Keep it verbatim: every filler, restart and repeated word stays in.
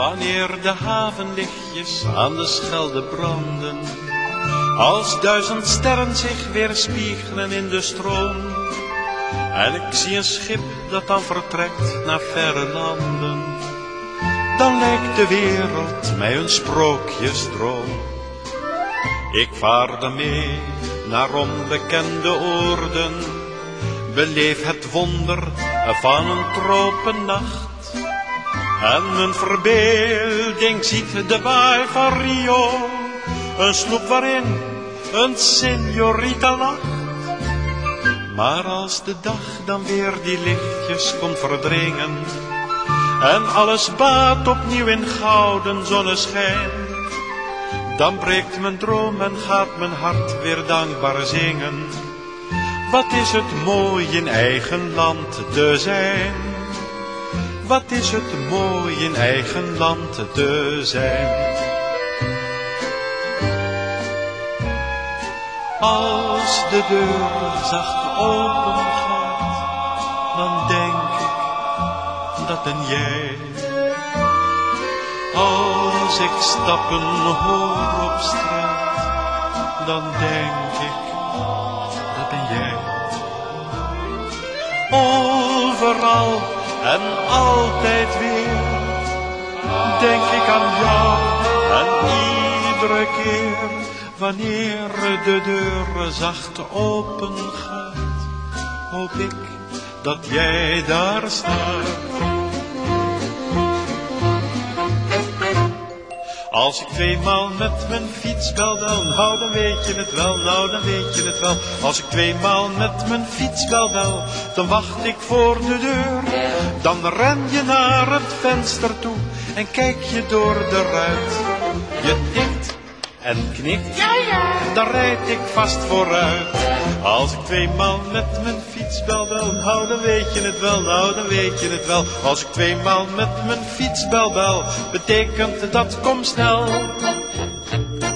Wanneer de havenlichtjes aan de Schelde branden, als duizend sterren zich weerspiegelen in de stroom, en ik zie een schip dat dan vertrekt naar verre landen, dan lijkt de wereld mij een sprookjesdroom. Ik vaar daarmee naar onbekende oorden, beleef het wonder van een tropennacht. En mijn verbeelding ziet de baai van Rio, een sloep waarin een señorita lacht. Maar als de dag dan weer die lichtjes komt verdringen, en alles baat opnieuw in gouden zonneschijn, dan breekt mijn droom en gaat mijn hart weer dankbaar zingen. Wat is het mooi in eigen land te zijn. Wat is het mooi in eigen land te zijn. Als de deur zacht open gaat, dan denk ik, dat ben jij. Als ik stappen hoor op straat, dan denk ik, dat ben jij. Overal en altijd weer denk ik aan jou, en iedere keer wanneer de deur zacht open gaat, hoop ik dat jij daar staat. Als ik tweemaal met mijn fiets bel, dan nou dan weet je het wel, nou dan weet je het wel. Als ik tweemaal met mijn fiets bel bel, dan wacht ik voor de deur. Dan ren je naar het venster toe en kijk je door de ruit. Je tikt en knikt, ja, ja, dan rijd ik vast vooruit. Als ik tweemaal met mijn fiets bel bel, nou dan weet je het wel, nou dan weet je het wel. Als ik tweemaal met mijn fiets bel bel, betekent dat kom snel.